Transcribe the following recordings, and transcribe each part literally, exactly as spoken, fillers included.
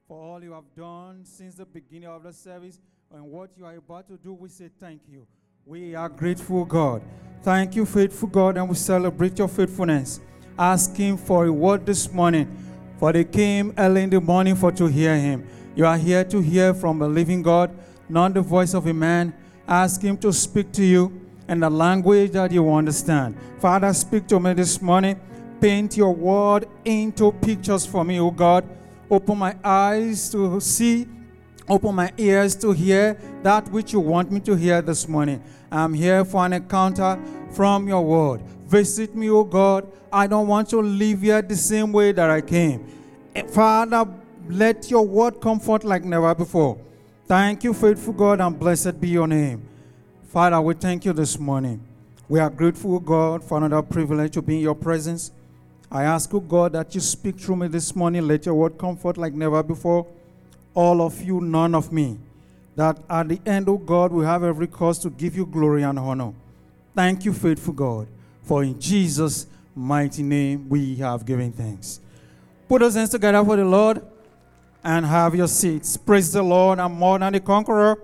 for all you have done since the beginning of the service and what you are about to do. We say thank you. We are grateful, God. Thank you, faithful God, and we celebrate your faithfulness. Asking for a word this morning, for they came early in the morning for to hear him. You are here to hear from the living God, not the voice of a man. Ask him to speak to you in the language that you understand. Father, speak to me this morning. Paint your word into pictures for me, oh God. Open my eyes to see, open my ears to hear that which you want me to hear this morning. I'm here for an encounter from your word. Visit me, oh God. I don't want to live here the same way that I came. Father, let your word comfort like never before. Thank you, faithful God, and blessed be your name. Father, we thank you this morning. We are grateful, God, for another privilege to be in your presence. I ask, oh God, that you speak through me this morning. Let your word comfort like never before. All of you, none of me. That at the end, oh God, we have every cause to give you glory and honor. Thank you, faithful God, for in Jesus' mighty name we have given thanks. Put those hands together for the Lord and have your seats. Praise the Lord. I'm more than a conqueror.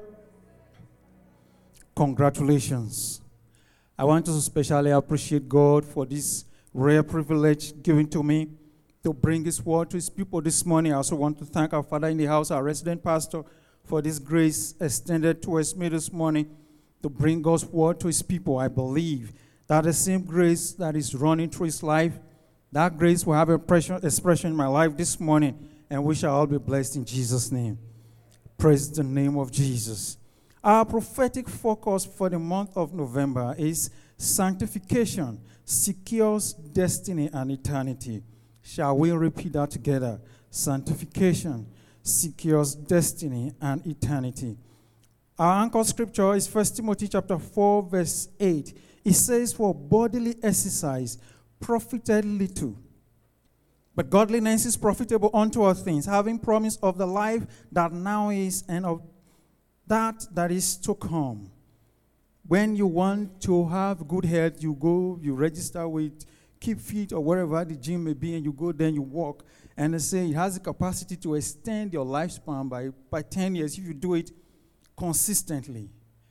Congratulations. I want to especially appreciate God for this rare privilege given to me to bring his word to his people this morning. I also want to thank our Father in the house, our resident pastor, for this grace extended towards me this morning to bring God's word to his people. I believe that the same grace that is running through his life, that grace will have an expression in my life this morning, and we shall all be blessed in Jesus' name. Praise the name of Jesus. Our prophetic focus for the month of November is sanctification secures destiny and eternity. Shall we repeat that together? Sanctification secures destiny and eternity. Our anchor scripture is First Timothy chapter four, verse eight. It says, "For bodily exercise profited little, but godliness is profitable unto all things, having promise of the life that now is and of that that is to come." When you want to have good health, you go, you register with Keep Fit or wherever the gym may be, and you go there, you walk, and they say it has the capacity to extend your lifespan by, by ten years if you do it consistently.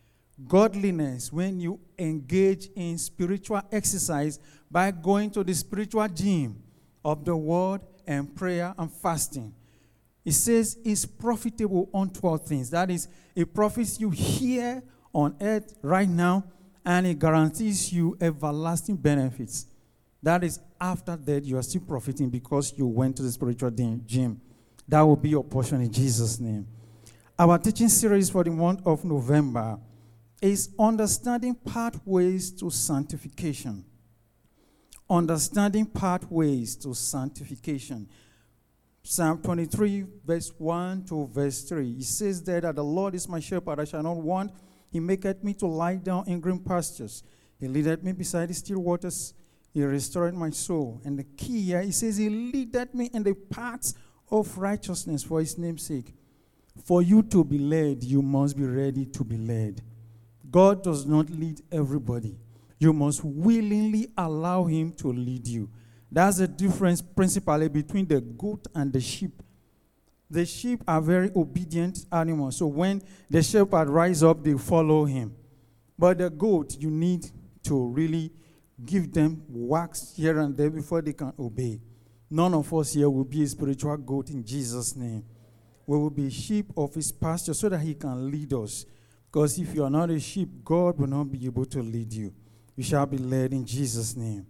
Godliness, when you engage in spiritual exercise by going to the spiritual gym of the word and prayer and fasting, it says it's profitable unto all things. That is, it profits you here on earth right now, and it guarantees you everlasting benefits. That is, after that, you are still profiting because you went to the spiritual gym. That will be your portion in Jesus' name. Our teaching series for the month of November is Understanding Pathways to Sanctification. Understanding Pathways to Sanctification. Psalm twenty-three, verse one to verse three. It says there that the Lord is my shepherd, I shall not want. He maketh me to lie down in green pastures. He leadeth me beside the still waters. He restored my soul. And the key here, he says, he leadeth me in the paths of righteousness for his name's sake. For you to be led, you must be ready to be led. God does not lead everybody. You must willingly allow him to lead you. That's the difference principally between the goat and the sheep. The sheep are very obedient animals. So when the shepherd rises up, they follow him. But the goat, you need to really give them whacks here and there before they can obey. None of us here will be a spiritual goat in Jesus' name. We will be sheep of his pasture so that he can lead us. Because if you are not a sheep, God will not be able to lead you. You shall be led in Jesus' name.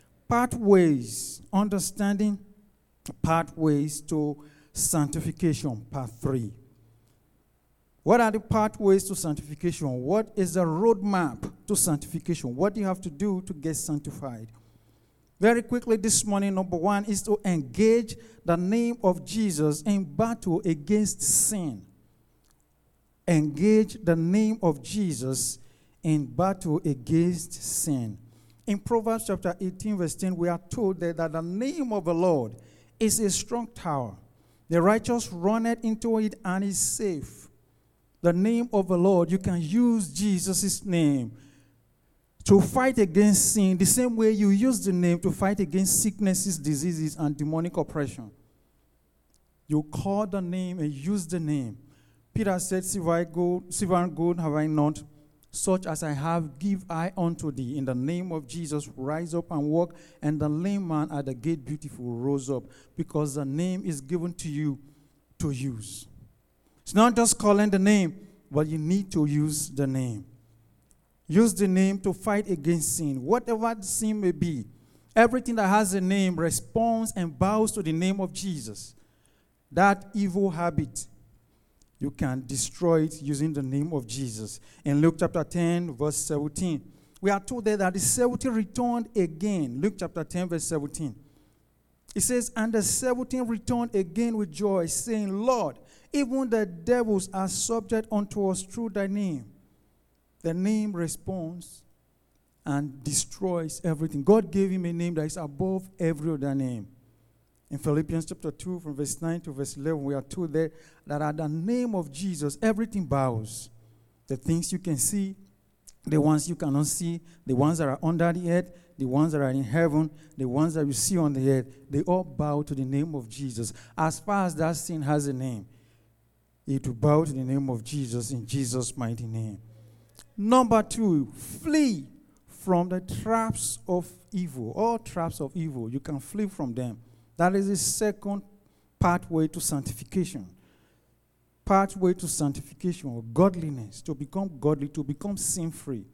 Pathways, understanding pathways to sanctification, part three. What are the pathways to sanctification? What is the roadmap to sanctification? What do you have to do to get sanctified? Very quickly this morning, number one is to engage the name of Jesus in battle against sin. Engage the name of Jesus in battle against sin. In Proverbs chapter eighteen, verse ten, we are told that, that the name of the Lord is a strong tower. The righteous runneth into it and is safe. The name of the Lord, you can use Jesus' name to fight against sin the same way you use the name to fight against sicknesses, diseases, and demonic oppression. You call the name and use the name. Peter said, Silver, I gold, silver and gold have I not, such as I have give I unto thee. In the name of Jesus, rise up and walk. And the lame man at the gate beautiful rose up, because the name is given to you to use. It's not just calling the name, but you need to use the name. Use the name to fight against sin, whatever the sin may be. Everything that has a name responds and bows to the name of Jesus. That evil habit, you can destroy it using the name of Jesus. In Luke chapter ten, verse seventeen, we are told there that the seventy returned again. Luke chapter ten, verse seventeen. It says, and the seventy returned again with joy, saying, Lord, even the devils are subject unto us through thy name. The name responds and destroys everything. God gave him a name that is above every other name. In Philippians chapter two, from verse nine to verse eleven, we are told there that at the name of Jesus, everything bows. The things you can see, the ones you cannot see, the ones that are under the earth, the ones that are in heaven, the ones that you see on the earth, they all bow to the name of Jesus. As far as that sin has a name, it will bow to the name of Jesus in Jesus' mighty name. Number two, flee from the traps of evil. All traps of evil, you can flee from them. That is the second pathway to sanctification. Pathway to sanctification or godliness, to become godly, to become sin-free.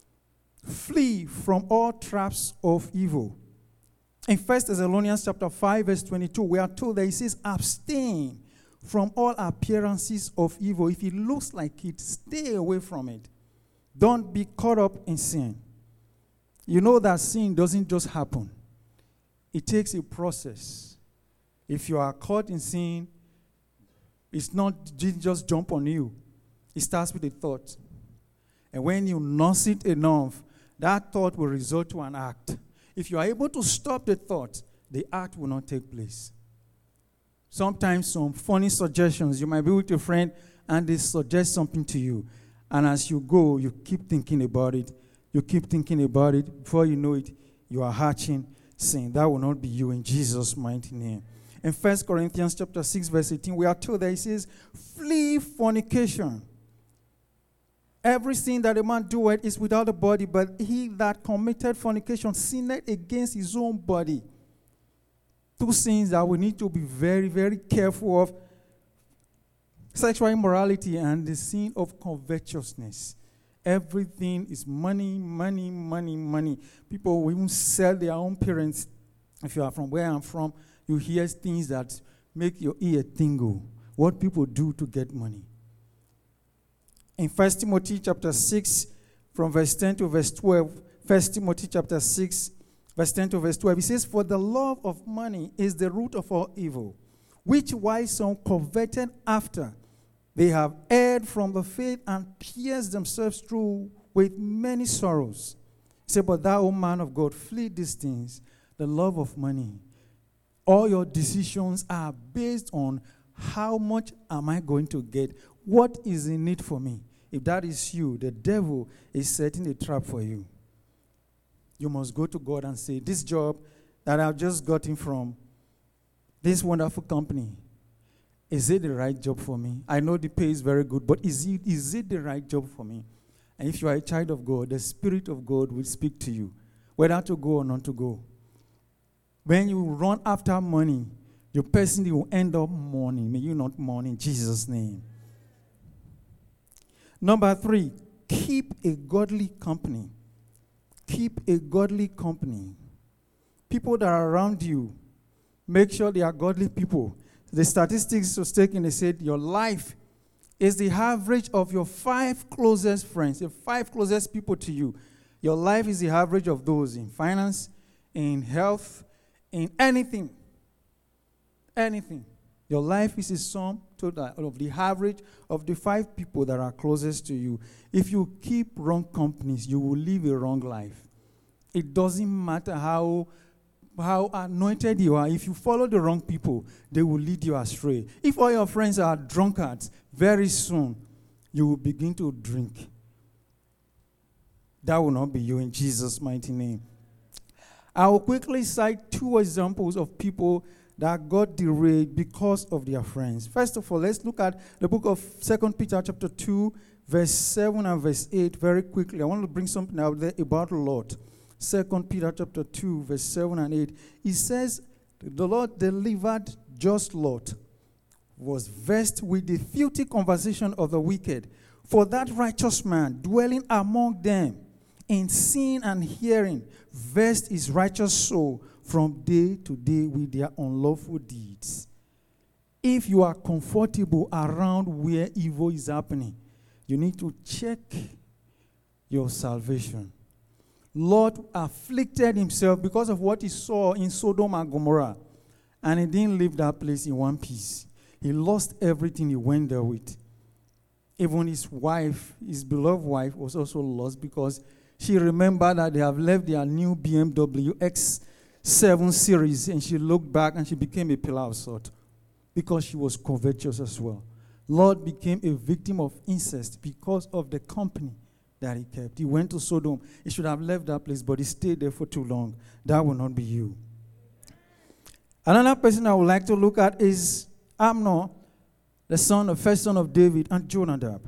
Flee from all traps of evil. In First Thessalonians chapter five, verse twenty-two, we are told that it says, abstain from all appearances of evil. If it looks like it, stay away from it. Don't be caught up in sin. You know that sin doesn't just happen. It takes a process. If you are caught in sin, it's not just jump on you. It starts with a thought. And when you nurse it enough, that thought will result to an act. If you are able to stop the thought, the act will not take place. Sometimes some funny suggestions. You might be with your friend and they suggest something to you. And as you go, you keep thinking about it. You keep thinking about it. Before you know it, you are hatching sin. That will not be you in Jesus' mighty name. In First Corinthians chapter six, verse eighteen, we are told that it says, flee fornication. Every sin that a man doeth is without the body, but he that committed fornication sinned against his own body. Two sins that we need to be very, very careful of. Sexual immorality and the sin of covetousness. Everything is money, money, money, money. People will even sell their own parents. If you are from where I'm from, you hear things that make your ear tingle. What people do to get money. In First Timothy chapter six, from verse ten to verse twelve, First Timothy chapter six, verse ten to verse twelve, it says, for the love of money is the root of all evil, which wise some coveted after. They have erred from the faith and pierced themselves through with many sorrows. Say, but thou, O man of God, flee these things, the love of money. All your decisions are based on how much am I going to get? What is in it for me? If that is you, the devil is setting a trap for you. You must go to God and say, this job that I've just gotten from this wonderful company, is it the right job for me? I know the pay is very good, but is it, is it the right job for me? And if you are a child of God, the Spirit of God will speak to you, whether to go or not to go. When you run after money, your person will end up mourning. May you not mourn in Jesus' name. Number three, keep a godly company. Keep a godly company. People that are around you, make sure they are godly people. The statistics was taken, they said your life is the average of your five closest friends, the five closest people to you. Your life is the average of those in finance, in health, in anything. Anything. Your life is a sum total of the average of the five people that are closest to you. If you keep wrong companies, you will live a wrong life. It doesn't matter how how anointed you are. If you follow the wrong people, they will lead you astray. If all your friends are drunkards, very soon you will begin to drink. That will not be you in Jesus' mighty name. I will quickly cite two examples of people that got derailed because of their friends. First of all, let's look at the book of Second Peter chapter two, verse seven and verse eight very quickly. I want to bring something out there about Lot. Second Peter chapter two, verse seven and eight. It says, the Lord delivered just Lot, was vexed with the filthy conversation of the wicked. For that righteous man dwelling among them in seeing and hearing, vexed his righteous soul from day to day with their unlawful deeds. If you are comfortable around where evil is happening, you need to check your salvation. Lot afflicted himself because of what he saw in Sodom and Gomorrah, and he didn't leave that place in one piece. He lost everything he went there with. Even his wife, his beloved wife, was also lost because she remembered that they have left their new B M W X seven series, and she looked back and she became a pillar of salt because she was covetous as well. Lot became a victim of incest because of the company that he kept. He went to Sodom. He should have left that place, but he stayed there for too long. That will not be you. Another person I would like to look at is Amnon, the son, the first son of David, and Jonadab.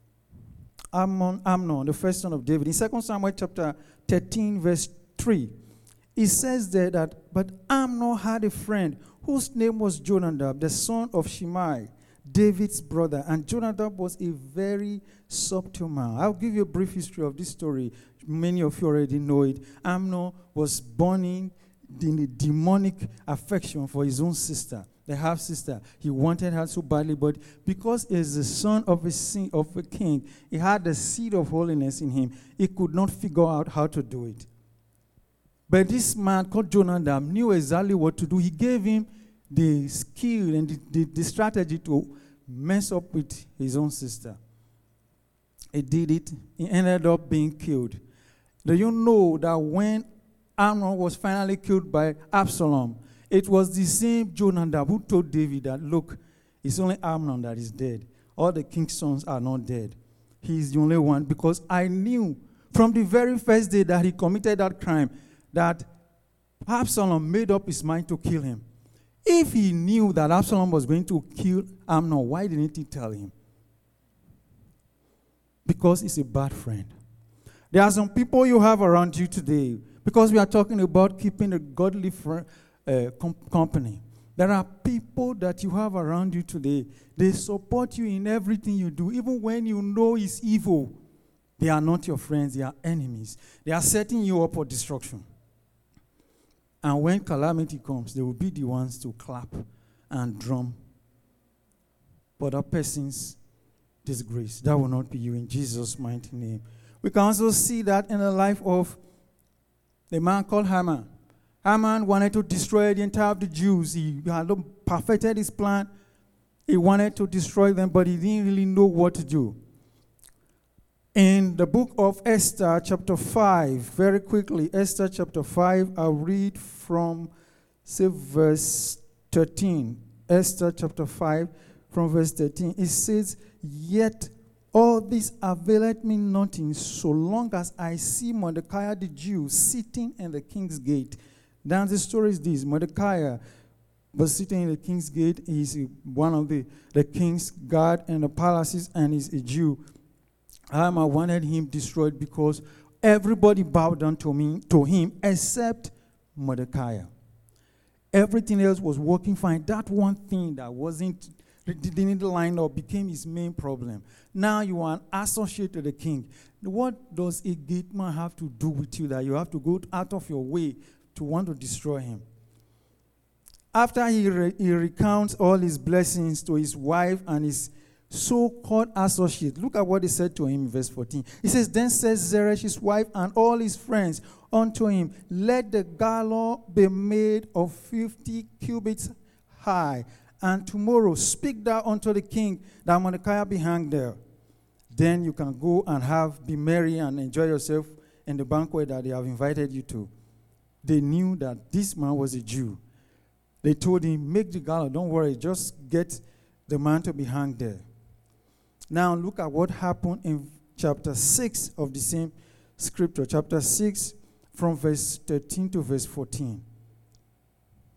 Amnon, Amnon, the first son of David. In Second Samuel chapter thirteen, verse three, it says there that, but Amnon had a friend whose name was Jonadab, the son of Shimei, David's brother. And Jonadab was a very subtle man. I'll give you a brief history of this story. Many of you already know it. Amnon was born in the demonic affection for his own sister, the half-sister. He wanted her so badly, but because he is the son of a, sin, of a king, he had the seed of holiness in him. He could not figure out how to do it. But this man called Jonadab knew exactly what to do. He gave him the skill and the, the, the strategy to mess up with his own sister. He did it. He ended up being killed. Do you know that when Amnon was finally killed by Absalom, it was the same Jonadab who told David that, look, it's only Amnon that is dead. All the king's sons are not dead. He is the only one, because I knew from the very first day that he committed that crime that Absalom made up his mind to kill him. If he knew that Absalom was going to kill Amnon, why didn't he tell him? Because he's a bad friend. There are some people you have around you today, because we are talking about keeping a godly friend, uh, com- company. There are people that you have around you today. They support you in everything you do, even when you know it's evil. They are not your friends, they are enemies. They are setting you up for destruction. And when calamity comes, they will be the ones to clap and drum for that person's disgrace. That will not be you, in Jesus' mighty name. We can also see that in the life of the man called Haman. Haman wanted to destroy the entire of the Jews. He had perfected his plan. He wanted to destroy them, but he didn't really know what to do. In the book of Esther, chapter five, very quickly, Esther chapter five, I'll read from, say, verse thirteen. Esther chapter five, from verse thirteen. It says, yet all this availeth me nothing, so long as I see Mordecai the Jew sitting in the king's gate. Now the story is this. Mordecai was sitting in the king's gate. He's one of the, the king's guard in the palaces, and he's a Jew. Haman wanted him destroyed because everybody bowed down to me, to him except Mordecai. Everything else was working fine. That one thing that wasn't, didn't line up became his main problem. Now you are an associate to the king. What does a gate man have to do with you that you have to go out of your way to want to destroy him? After he, re- he recounts all his blessings to his wife and his so-called associate, look at what he said to him in verse fourteen. He says, then says Zeresh, his wife, and all his friends unto him, let the gallows be made of fifty cubits high, and tomorrow speak thou unto the king that Mordecai be hanged there. Then you can go and have, be merry and enjoy yourself in the banquet that they have invited you to. They knew that this man was a Jew. They told him, make the gallows, don't worry, just get the man to be hanged there. Now look at what happened in chapter six of the same scripture. Chapter six, from verse thirteen to verse fourteen.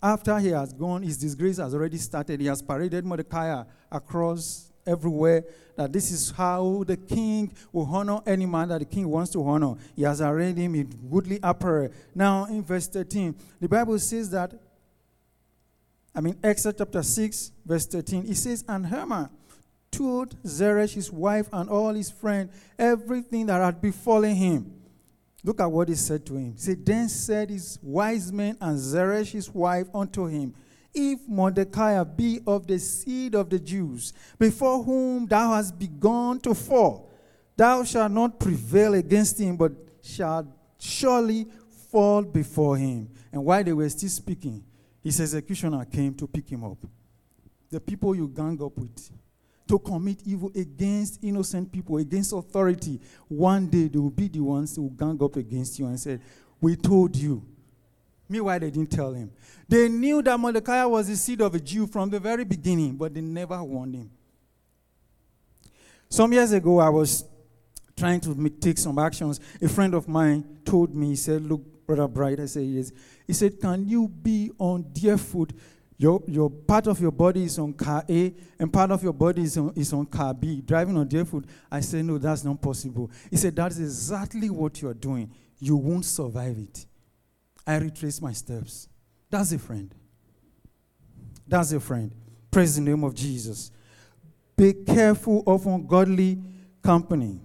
After he has gone, his disgrace has already started. He has paraded Mordecai across everywhere, that this is how the king will honor any man that the king wants to honor. He has arrayed him in goodly apparel. Now, in verse thirteen, the Bible says that, I mean, Exodus chapter six, verse thirteen, it says, and Haman told Zeresh, his wife, and all his friends, everything that had befallen him. Look at what he said to him. He said, then said his wise men and Zeresh, his wife, unto him, if Mordecai be of the seed of the Jews, before whom thou hast begun to fall, thou shalt not prevail against him, but shalt surely fall before him. And while they were still speaking, his executioner came to pick him up. The people you gang up with, to commit evil against innocent people, against authority, one day they will be the ones who will gang up against you and say, we told you. Meanwhile, they didn't tell him. They knew that Mordecai was the seed of a Jew from the very beginning, but they never warned him. Some years ago, I was trying to make, take some actions. A friend of mine told me, he said, look, Brother Bright, I said, yes. He said, can you be on dear foot? Your, your part of your body is on car A, and part of your body is on, is on car B, driving on dear foot. I said, no, that's not possible. He said, that's exactly what you're doing. You won't survive it. I retraced my steps. That's a friend. That's a friend. Praise the name of Jesus. Be careful of ungodly company.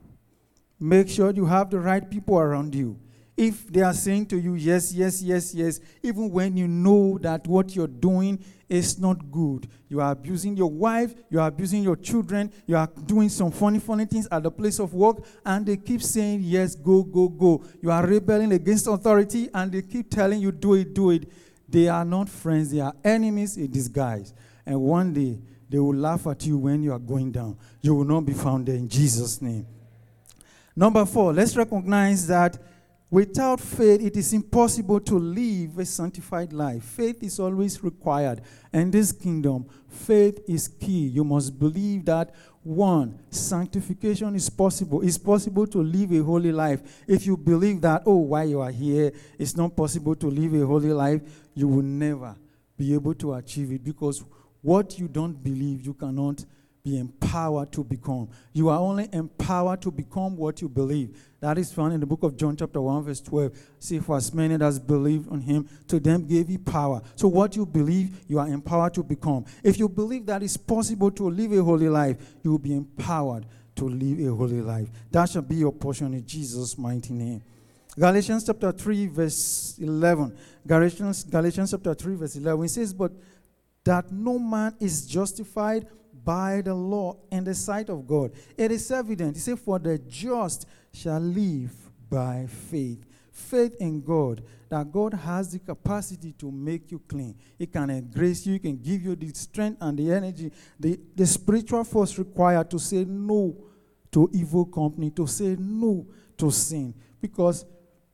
Make sure you have the right people around you. If they are saying to you, yes, yes, yes, yes, even when you know that what you're doing is not good, you are abusing your wife, you are abusing your children, you are doing some funny, funny things at the place of work, and they keep saying, yes, go, go, go. You are rebelling against authority, and they keep telling you, do it, do it. They are not friends, they are enemies in disguise. And one day, they will laugh at you when you are going down. You will not be found there in Jesus' name. Number four, let's recognize that without faith, it is impossible to live a sanctified life. Faith is always required. In this kingdom, faith is key. You must believe that, one, sanctification is possible. It's possible to live a holy life. If you believe that, oh, while you are here, it's not possible to live a holy life, you will never be able to achieve it, because what you don't believe, you cannot be empowered to become. You are only empowered to become what you believe. That is found in the book of John chapter one verse twelve. See, for as many that believed on him, to them gave he power. So what you believe, you are empowered to become. If you believe that it's possible to live a holy life, you will be empowered to live a holy life. That shall be your portion in Jesus' mighty name. Galatians chapter three verse eleven. Galatians, Galatians chapter three verse eleven. It says, but that no man is justified by the law in the sight of God. It is evident. He said, for the just shall live by faith. Faith in God, that God has the capacity to make you clean. He can embrace you, he can give you the strength and the energy, the, the spiritual force required to say no to evil company, to say no to sin. Because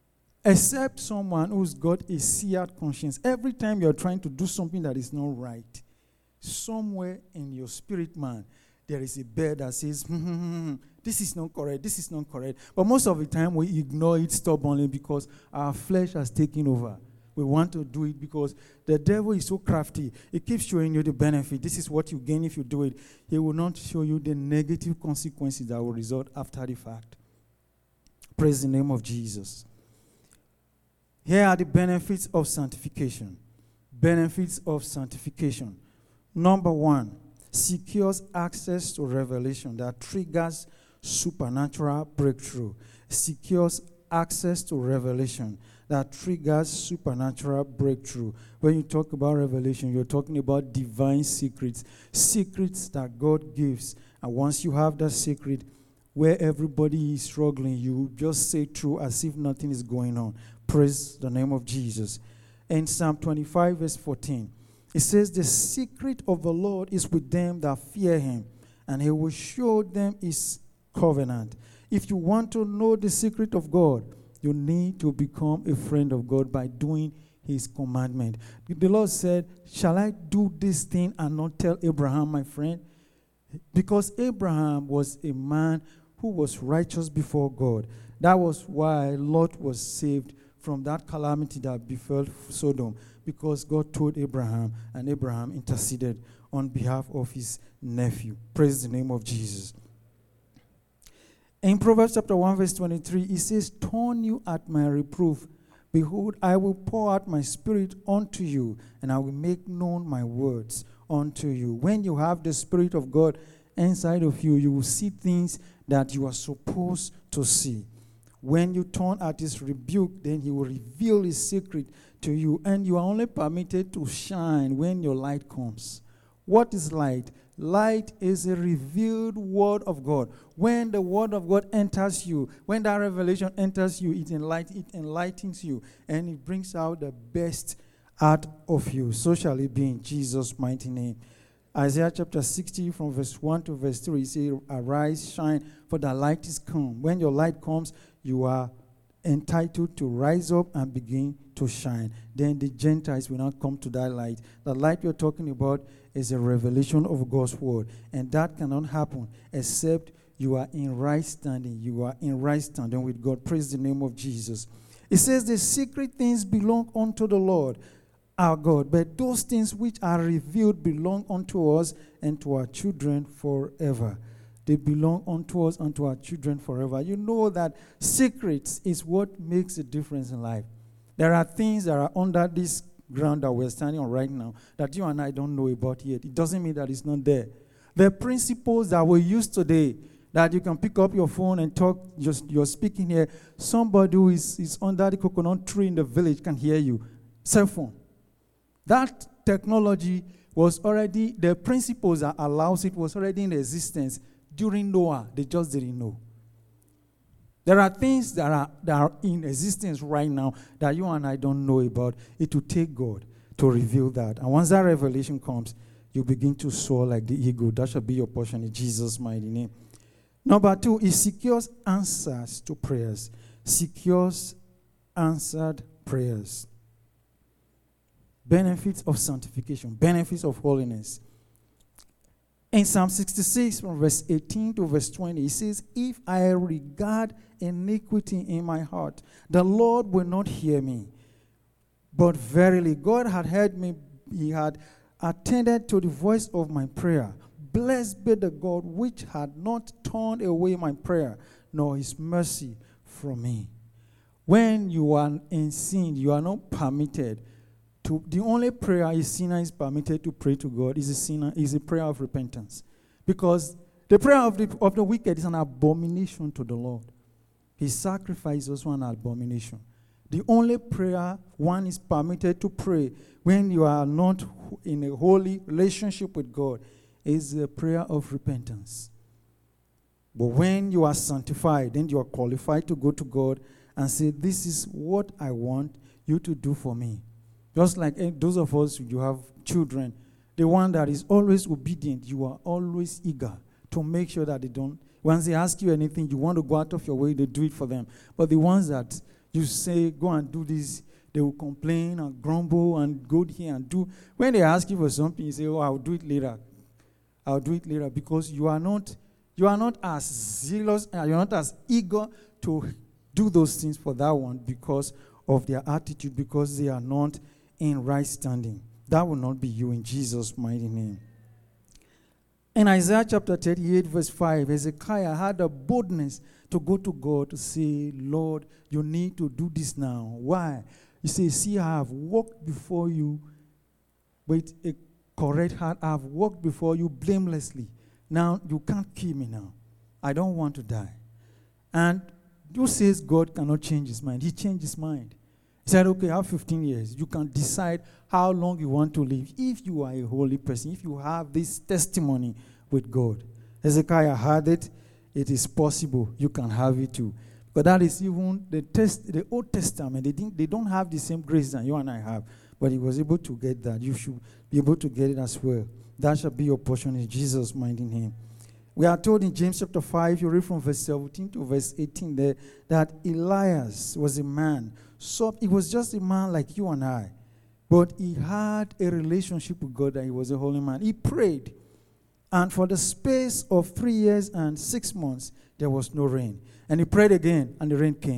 except someone who's got a seared conscience, every time you're trying to do something that is not right, somewhere in your spirit man, there is a bell that says, hmm, hmm, hmm, this is not correct, this is not correct. But most of the time, we ignore it stubbornly because our flesh has taken over. We want to do it because the devil is so crafty. He keeps showing you the benefit. This is what you gain if you do it. He will not show you the negative consequences that will result after the fact. Praise the name of Jesus. Here are the benefits of sanctification. Benefits of sanctification. Number one, secures access to revelation that triggers supernatural breakthrough. Secures access to revelation that triggers supernatural breakthrough. When you talk about revelation, you're talking about divine secrets, secrets that God gives. And once you have that secret, where everybody is struggling, you just say true as if nothing is going on. Praise the name of Jesus. In Psalm twenty-five, verse fourteen, it says, the secret of the Lord is with them that fear him, and he will show them his covenant. If you want to know the secret of God, you need to become a friend of God by doing his commandment. The Lord said, shall I do this thing and not tell Abraham, my friend? Because Abraham was a man who was righteous before God. That was why Lot was saved from that calamity that befell Sodom, because God told Abraham, and Abraham interceded on behalf of his nephew. Praise the name of Jesus. In Proverbs chapter one, verse twenty-three, it says, "Turn you at my reproof. Behold, I will pour out my spirit unto you, and I will make known my words unto you." When you have the Spirit of God inside of you, you will see things that you are supposed to see. When you turn at his rebuke, then he will reveal his secret to you, and you are only permitted to shine when your light comes. What is light? Light is a revealed word of God. When the word of God enters you, when that revelation enters you, it, enlight, it enlightens you, and it brings out the best out of you. So shall it be in Jesus' mighty name. Isaiah chapter sixty, from verse one to verse three, it says, "Arise, shine, for the light is come." When your light comes, you are entitled to rise up and begin to shine. Then the Gentiles will not come to that light. The light we're talking about is a revelation of God's word. And that cannot happen except you are in right standing. You are in right standing with God. Praise the name of Jesus. It says the secret things belong unto the Lord our God, but those things which are revealed belong unto us and to our children forever. They belong unto us and to our children forever. You know that secrets is what makes a difference in life. There are things that are under this ground that we're standing on right now that you and I don't know about yet. It doesn't mean that it's not there. The principles that we use today, that you can pick up your phone and talk, just you're speaking here, somebody who is, is under the coconut tree in the village can hear you. Cell phone. That technology was already, the principles that allows it was already in existence during Noah. They just didn't know. There are things that are, that are in existence right now that you and I don't know about. It will take God to reveal that. And once that revelation comes, you begin to soar like the eagle. That shall be your portion in Jesus' mighty name. Number two, it secures answers to prayers. Secures answered prayers. Benefits of sanctification. Benefits of holiness. In Psalm sixty-six, from verse eighteen to verse twenty, it says, "If I regard iniquity in my heart, the Lord will not hear me. But verily, God had heard me. He had attended to the voice of my prayer. Blessed be the God which had not turned away my prayer, nor his mercy from me." When you are in sin, you are not permitted to, the only prayer a sinner is permitted to pray to God is a sinner, is a prayer of repentance. Because the prayer of the, of the wicked is an abomination to the Lord. His sacrifice is also an abomination. The only prayer one is permitted to pray when you are not in a holy relationship with God is a prayer of repentance. But when you are sanctified, then you are qualified to go to God and say, "This is what I want you to do for me." Just like those of us, you have children, the one that is always obedient, you are always eager to make sure that they don't, once they ask you anything, you want to go out of your way to do it for them. But the ones that you say, "Go and do this," they will complain and grumble and go here and do. When they ask you for something, you say, "Oh, I'll do it later. I'll do it later," because you are not, you are not as zealous, uh, you're not as eager to do those things for that one because of their attitude, because they are not in right standing. That will not be you in Jesus' mighty name. In Isaiah chapter thirty-eight, verse five, Hezekiah had the boldness to go to God to say, "Lord, you need to do this now." Why? He says, "See, I have walked before you with a correct heart. I have walked before you blamelessly. Now, you can't kill me now. I don't want to die." And who says God cannot change his mind? He changed his mind. He said, "Okay, I have fifteen years. You can decide how long you want to live. If you are a holy person, if you have this testimony with God." Hezekiah had it. It is possible you can have it too. But that is even the test, the Old Testament. They, didn't, they don't have the same grace that you and I have. But he was able to get that. You should be able to get it as well. That shall be your portion in Jesus' mighty name. We are told in James chapter five, you read from verse seventeen to verse eighteen there, that Elias was a man. So he was just a man like you and I. But he had a relationship with God, that he was a holy man. He prayed. And for the space of three years and six months, there was no rain. And he prayed again, and the rain came.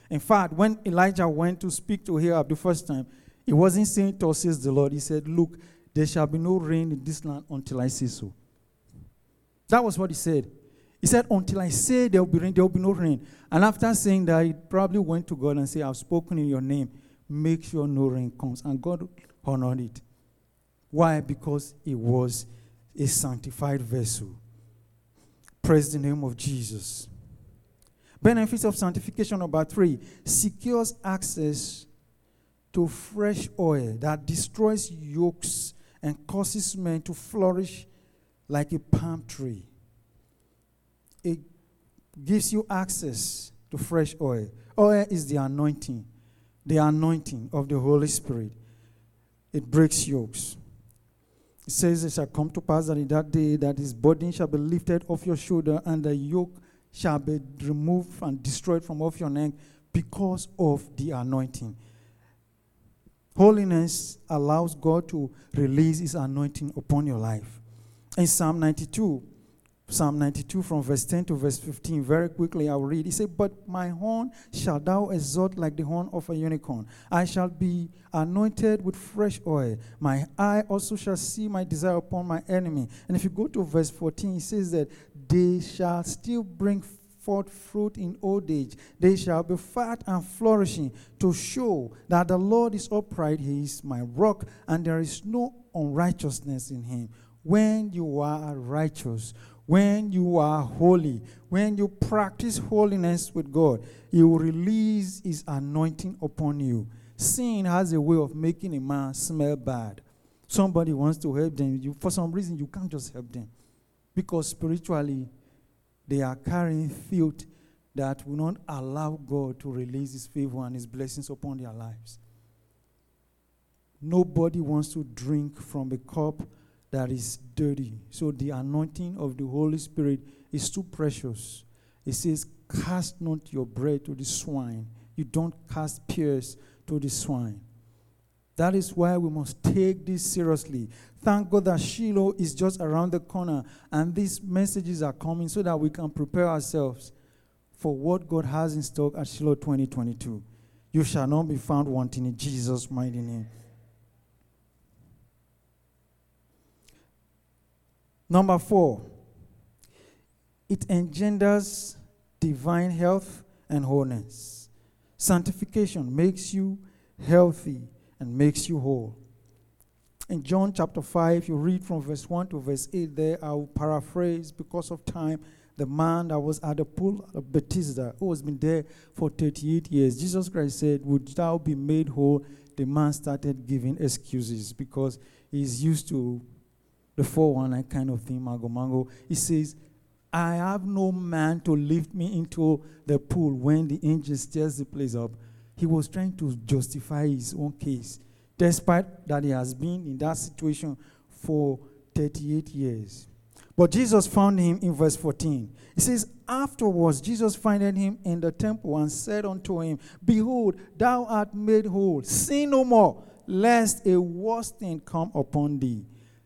In fact, when Elijah went to speak to Ahab the first time, he wasn't saying, "Thus says the Lord." He said, "Look, there shall be no rain in this land until I say so." That was what he said. He said, "Until I say there will be rain, there will be no rain." And after saying that, he probably went to God and said, "I've spoken in your name. Make sure no rain comes." And God honored it. Why? Because he was a sanctified vessel. Praise the name of Jesus. Benefits of sanctification number three, secures access to fresh oil that destroys yokes and causes men to flourish like a palm tree. It gives you access to fresh oil. Oil is the anointing, the anointing of the Holy Spirit. It breaks yokes. It says, "It shall come to pass that in that day that his burden shall be lifted off your shoulder, and the yoke shall be removed and destroyed from off your neck because of the anointing." Holiness allows God to release his anointing upon your life. In Psalm ninety-two, Psalm ninety-two from verse ten to verse fifteen, very quickly I'll read. He said, "But my horn shalt thou exalt like the horn of a unicorn. I shall be anointed with fresh oil. My eye also shall see my desire upon my enemy." And if you go to verse fourteen, he says that they shall still bring forth fruit in old age. They shall be fat and flourishing, to show that the Lord is upright. He is my rock, and there is no unrighteousness in him. When you are righteous, when you are holy, when you practice holiness with God, he will release his anointing upon you. Sin has a way of making a man smell bad. Somebody wants to help them. You, for some reason, you can't just help them. Because spiritually, they are carrying filth that will not allow God to release his favor and his blessings upon their lives. Nobody wants to drink from a cup that is dirty. So the anointing of the Holy Spirit is too precious. It says, "Cast not your bread to the swine." You don't cast pears to the swine. That is why we must take this seriously. Thank God that Shiloh is just around the corner, and these messages are coming so that we can prepare ourselves for what God has in stock at Shiloh twenty twenty-two. You shall not be found wanting in Jesus' mighty name. Number four, it engenders divine health and wholeness. Sanctification makes you healthy and makes you whole. In John chapter five, you read from verse one to verse eight there. I will paraphrase because of time. The man that was at the pool of Bethesda, who has been there for thirty-eight years, Jesus Christ said, "Would thou be made whole?" The man started giving excuses because he's used to the four one nine kind of thing, mango mango. He says, "I have no man to lift me into the pool when the angel stirs the place up." He was trying to justify his own case, despite that he has been in that situation for thirty-eight years. But Jesus found him in verse fourteen. He says, "Afterwards, Jesus found him in the temple and said unto him, Behold, thou art made whole. Sin no more, lest a worse thing come upon thee."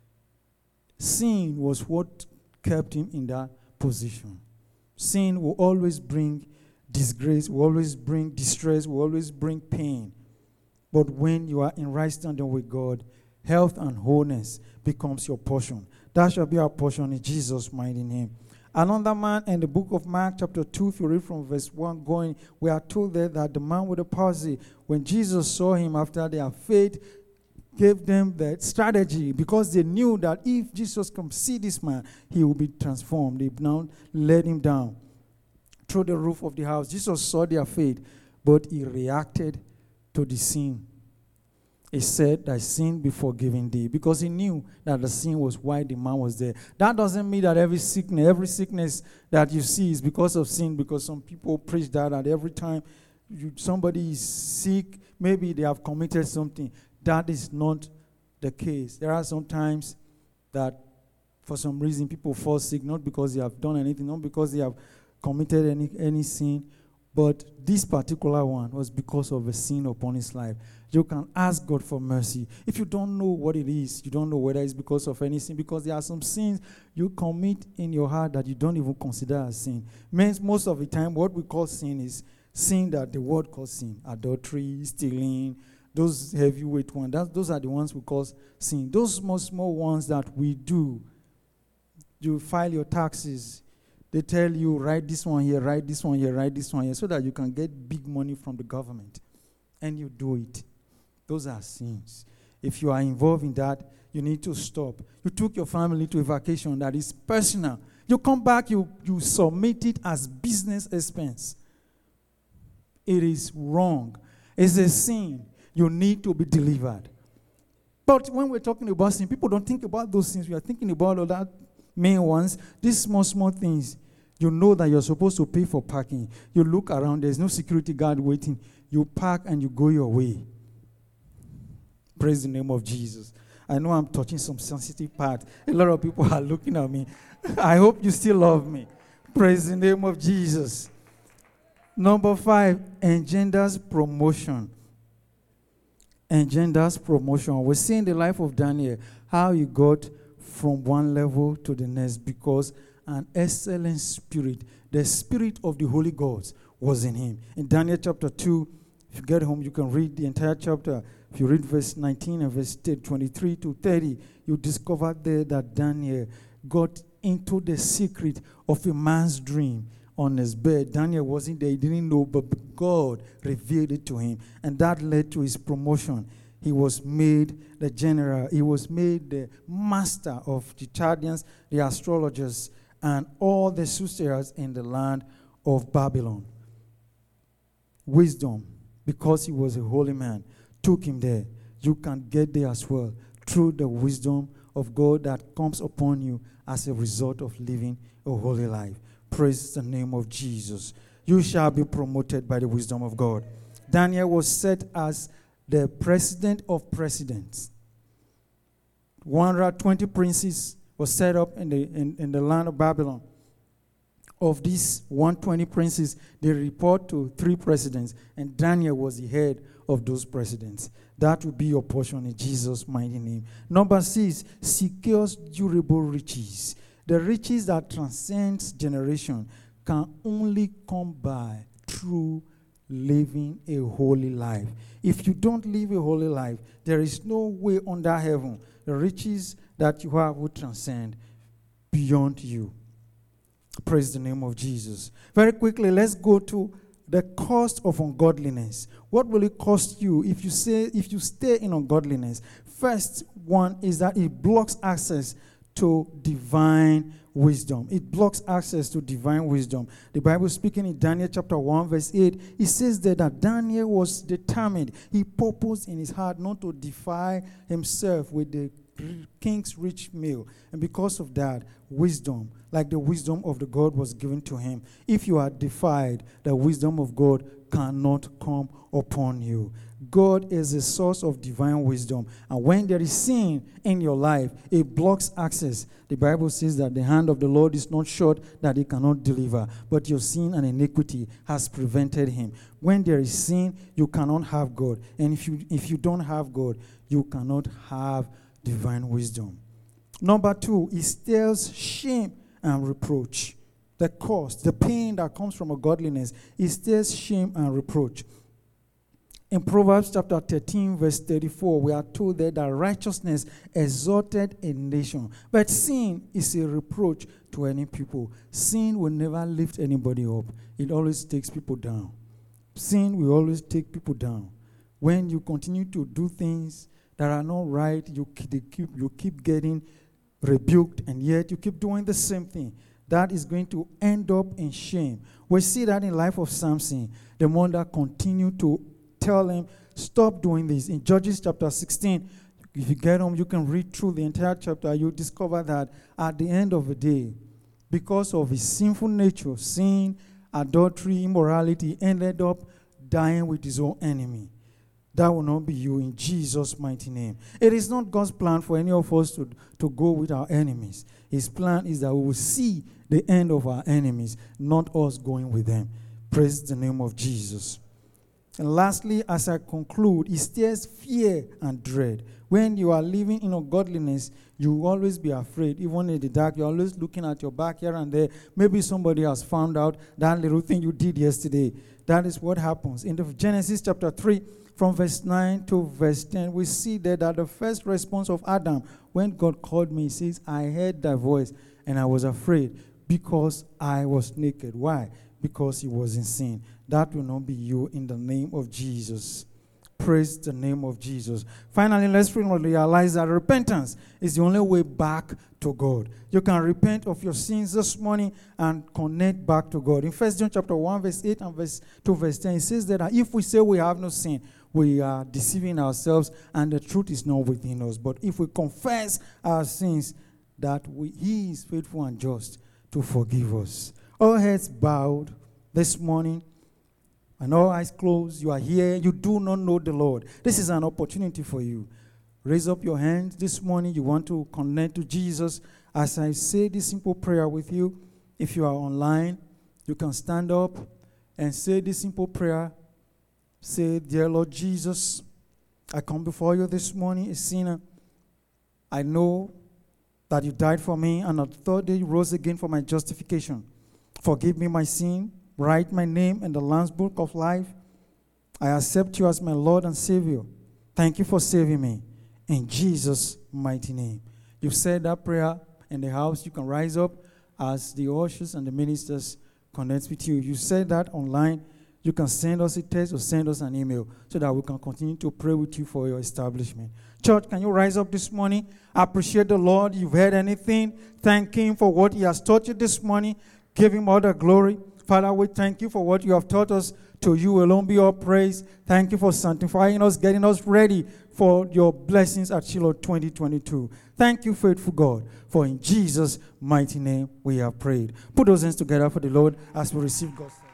Sin was what kept him in that position. Sin will always bring disgrace, will always bring distress, will always bring pain. But when you are in right standing with God, health and wholeness becomes your portion. That shall be our portion in Jesus' mighty name. Another man in the book of Mark chapter two, if you read from verse one going, we are told there that the man with the palsy, when Jesus saw him after their faith, gave them the strategy because they knew that if Jesus can see this man, he will be transformed. They now let him down through the roof of the house. Jesus saw their faith, but he reacted to the sin. He said, "Thy sin be forgiven thee," because he knew that the sin was why the man was there. That doesn't mean that every sickness, every sickness that you see is because of sin, because some people preach that, that every time you, somebody is sick, maybe they have committed something. That is not the case. There are some times that for some reason people fall sick, not because they have done anything, not because they have committed any, any sin, but this particular one was because of a sin upon his life. You can ask God for mercy. If you don't know what it is, you don't know whether it's because of any sin, because there are some sins you commit in your heart that you don't even consider as sin. Means most of the time what we call sin is Sin that the world calls sin. Adultery, stealing, those heavyweight ones. That, those are the ones we call sin. Those small, small ones that we do. You file your taxes. They tell you, write this one here, write this one here, write this one here, so that you can get big money from the government. And you do it. Those are sins. If you are involved in that, you need to stop. You took your family to a vacation that is personal. You come back, you, you submit it as business expense. It is wrong. It's a sin. You need to be delivered. But when we're talking about sin, people don't think about those things. We are thinking about all that main ones. These small, small things. You know that you're supposed to pay for parking. You look around, there's no security guard waiting. You park and you go your way. Praise the name of Jesus. I know I'm touching some sensitive part. A lot of people are looking at me. I hope you still love me. Praise the name of Jesus. Number five, engenders promotion. Engenders promotion. We see in the life of Daniel how he got from one level to the next because an excellent spirit, the spirit of the Holy Ghost, was in him. In Daniel chapter two, if you get home, you can read the entire chapter. If you read verse nineteen and verse twenty-three to thirty, you discover there that Daniel got into the secret of a man's dream on his bed. Daniel wasn't there, he didn't know, but God revealed it to him. And that led to his promotion. He was made the general. He was made the master of the Chaldeans, the astrologers, and all the soothsayers in the land of Babylon. Wisdom, because he was a holy man, took him there. You can get there as well through the wisdom of God that comes upon you as a result of living a holy life. Praise the name of Jesus. You shall be promoted by the wisdom of God. Daniel was set as the president of presidents. one hundred twenty princes were set up in the, in, in the land of Babylon. Of these one hundred twenty princes, they report to three presidents, and Daniel was the head of those presidents. That will be your portion in Jesus' mighty name. Number six, secures durable riches. The riches that transcends generation can only come by through living a holy life. If you don't live a holy life, there is no way under heaven the riches that you have will transcend beyond you. Praise the name of Jesus. Very quickly, let's go to the cost of ungodliness. What will it cost you if you say if you stay in ungodliness? First one is that it blocks access to divine wisdom. It blocks access to divine wisdom. The Bible speaking in Daniel chapter one verse eight, it says there that Daniel was determined. He purposed in his heart not to defile himself with the king's rich meal. And because of that, wisdom, like the wisdom of the God, was given to him. If you are defied, the wisdom of God cannot come upon you. God is a source of divine wisdom. And when there is sin in your life, it blocks access. The Bible says that the hand of the Lord is not short that he cannot deliver, but your sin and iniquity has prevented him. When there is sin, you cannot have God. And if you if you don't have God, you cannot have divine wisdom. Number two, it stirs shame and reproach. The cost, the pain that comes from ungodliness, it stirs shame and reproach. In Proverbs chapter thirteen, verse thirty-four, we are told that, that righteousness exalted a nation, but sin is a reproach to any people. Sin will never lift anybody up. It always takes people down. Sin will always take people down. When you continue to do things that are not right, you keep, you keep getting rebuked, and yet you keep doing the same thing. That is going to end up in shame. We see that in the life of Samson. The mother continued to tell him, stop doing this. In Judges chapter sixteen, if you get home, you can read through the entire chapter. You discover that at the end of the day, because of his sinful nature, sin, adultery, immorality, ended up dying with his own enemy. That will not be you in Jesus' mighty name. It is not God's plan for any of us to, to go with our enemies. His plan is that we will see the end of our enemies, not us going with them. Praise the name of Jesus. And lastly, as I conclude, it stirs fear and dread. When you are living in ungodliness, you will always be afraid. Even in the dark, you're always looking at your back here and there. Maybe somebody has found out that little thing you did yesterday. That is what happens. In the Genesis chapter three, from verse nine to verse ten, we see there that the first response of Adam, when God called me, he says, I heard thy voice, and I was afraid, because I was naked. Why? Because he was in sin. That will not be you in the name of Jesus. Praise the name of Jesus. Finally, let's realize that repentance is the only way back to God. You can repent of your sins this morning and connect back to God. In First John chapter one, verse eight and verse two, verse ten, it says that if we say we have no sin, we are deceiving ourselves and the truth is not within us. But if we confess our sins, that we, he is faithful and just to forgive us. All heads bowed this morning and all eyes closed. You are here. You do not know the Lord. This is an opportunity for you. Raise up your hands this morning. You want to connect to Jesus. As I say this simple prayer with you, if you are online, you can stand up and say this simple prayer. Say, dear Lord Jesus, I come before you this morning, a sinner. I know that you died for me, and on the third day you rose again for my justification. Forgive me my sin. Write my name in the Lamb's Book of Life. I accept you as my Lord and Savior. Thank you for saving me. In Jesus' mighty name. You've said that prayer in the house. You can rise up as the ushers and the ministers connect with you. You said that online. You can send us a text or send us an email so that we can continue to pray with you for your establishment. Church, can you rise up this morning? I appreciate the Lord. You've heard anything. Thank him for what he has taught you this morning. Give him all the glory. Father, we thank you for what you have taught us. To you alone be all praise. Thank you for sanctifying us, getting us ready for your blessings at Shiloh twenty twenty-two. Thank you, faithful God, for in Jesus' mighty name we have prayed. Put those hands together for the Lord as we receive God's name.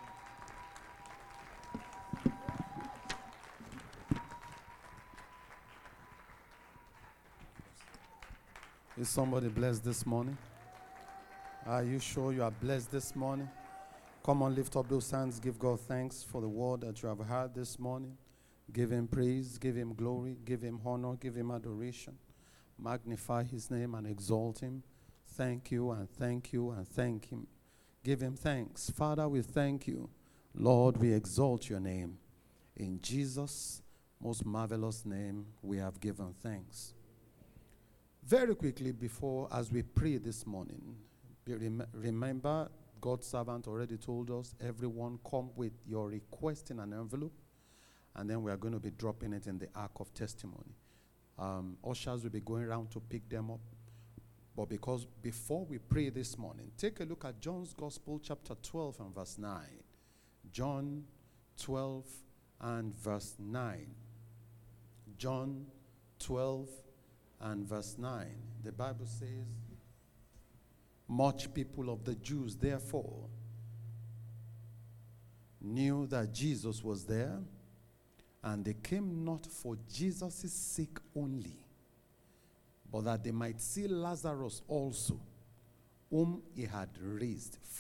Is somebody blessed this morning? Are you sure you are blessed this morning? Come on, lift up those hands. Give God thanks for the word that you have heard this morning. Give him praise, give him glory, give him honor, give him adoration. Magnify his name and exalt him. Thank you and thank you and thank him. Give him thanks. Father, we thank you. Lord, we exalt your name. In Jesus' most marvelous name, we have given thanks. Very quickly before, as we pray this morning, rem- remember God's servant already told us, everyone come with your request in an envelope, and then we are going to be dropping it in the ark of testimony. Um, ushers will be going around to pick them up. But because before we pray this morning, take a look at John's Gospel, chapter twelve and verse nine. John twelve and verse nine. John twelve and verse nine. The Bible says, much people of the Jews, therefore, knew that Jesus was there, and they came not for Jesus' sake only, but that they might see Lazarus also, whom he had raised